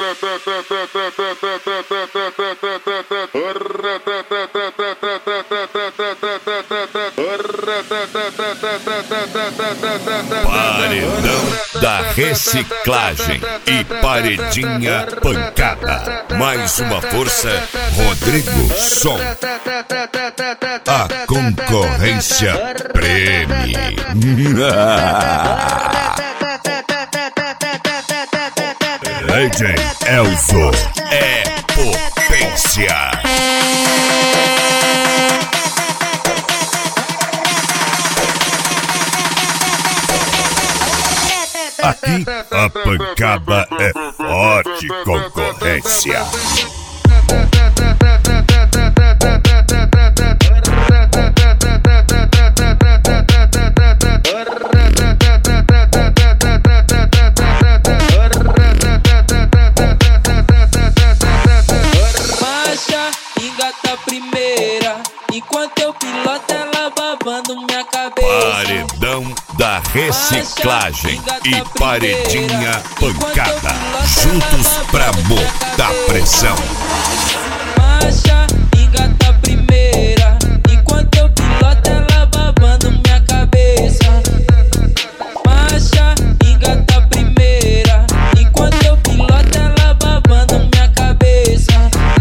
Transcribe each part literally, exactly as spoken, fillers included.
Paredão da reciclagem e paredinha pancada. Mais uma força, Rodrigo Som. A concorrência preme. D J Elzo é potência. Aqui a pancada é forte concorrência. Marcha, engata a primeira, enquanto eu piloto ela babando minha cabeça. Paredão da reciclagem e paredinha pancada, juntos pra botar pressão. Marcha, engata a primeira, enquanto eu piloto ela babando minha cabeça. Marcha, engata a primeira, enquanto eu piloto ela babando minha cabeça.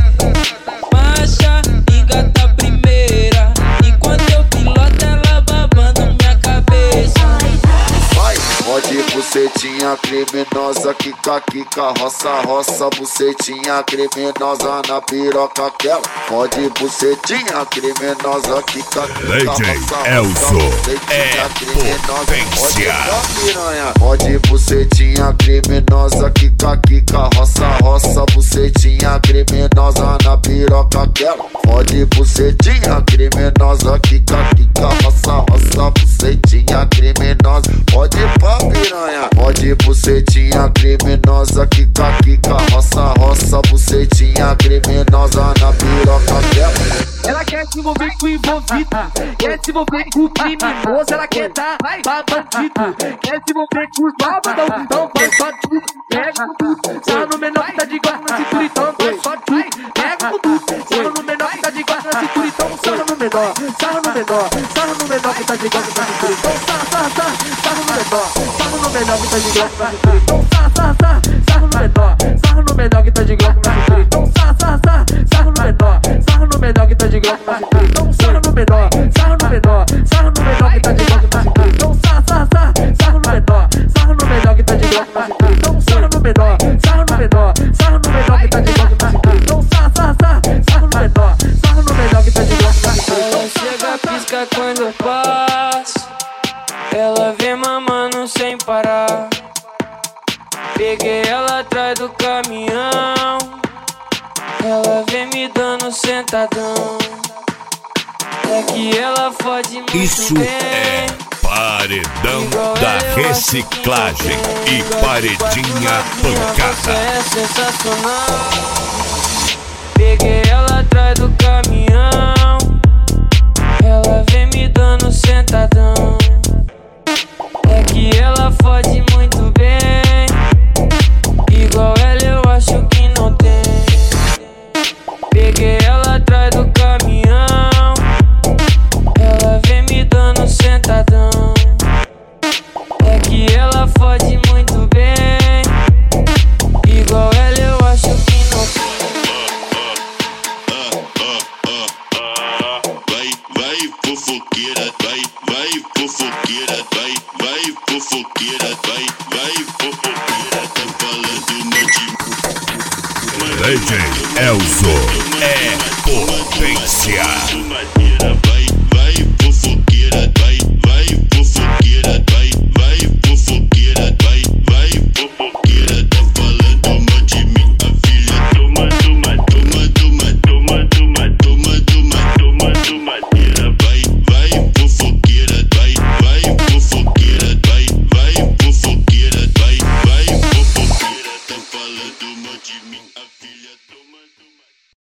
Marcha, engata a primeira, enquanto eu piloto ela babando minha cabeça. Pode bucetinha criminosa, quica, quica, roça, roça, bucetinha criminosa na piroca aquela. Pode bucetinha criminosa, quica, quica, roça, Elzo bucetinha criminosa. Piranha. Pode bucetinha criminosa, quica, quica, roça, roça, bucetinha criminosa na piroca aquela. Pode bucetinha criminosa, quica, quica, roça, roça, bucetinha criminosa. Pode pá, piranha. Pode bucetinha criminosa, quica, quica, roça, roça, bucetinha criminosa na piroca dela. Ela quer se envolver com o envolvido, quer se envolver com o criminoso, ela quer dar pra bandido, quer se envolver com os babadão, então faz só tudo, pega tudo, sarra no menor que tá de guarda na cintura, então faz só tudo, pega tudo, sarra no menor que tá de guarda na cintura, então sarra no menor, sarra no menor, sarra no menor que tá de guarda na cintura, então sarra, sarra, sarra, sarra no menor, sarra no menor que tá de guarda na cintura, então sarra, sarra, sarra, sarra no menor, sarra no menor que tá de guarda na cintura, então sarra, sarra, sarra, sarra no menor, sarra no menor que tá de guarda na cintura, então sarra no menor, sarra no menor, sarra no menor que tá de guarda na cintura, então sarra, sarra, sarra, sarra no menor, sarra no menor que tá de guarda na cintura, então sarra no menor, sarra no menor, sarra no menor que tá de guarda na cintura, então sarra, sarra, sarra, sarra no menor, sarra no menor que tá de guarda na cintura. Ela chega, pisca quando eu passo, ela vem mamando sem parar. Peguei ela atrás do caminhão, ela vem me dando sentadão. É que ela fode muito Isso bem. é paredão da reciclagem e paredinha pancada. É sensacional. Peguei ela atrás do caminhão, ela vem me dando sentadão. É que ela fode muito bem, igual ela eu acho que não tem. Peguei ela atrás do caminhão, ela vem me dando sentadão. É que ela fode muito bem, igual ela eu acho que não tem. Vai, vai fofoqueira, vai, vai fofoqueira, vai, vai fofoqueira, vai, vai fofoqueira, tá falando no de D J Elzo é potência. madeira.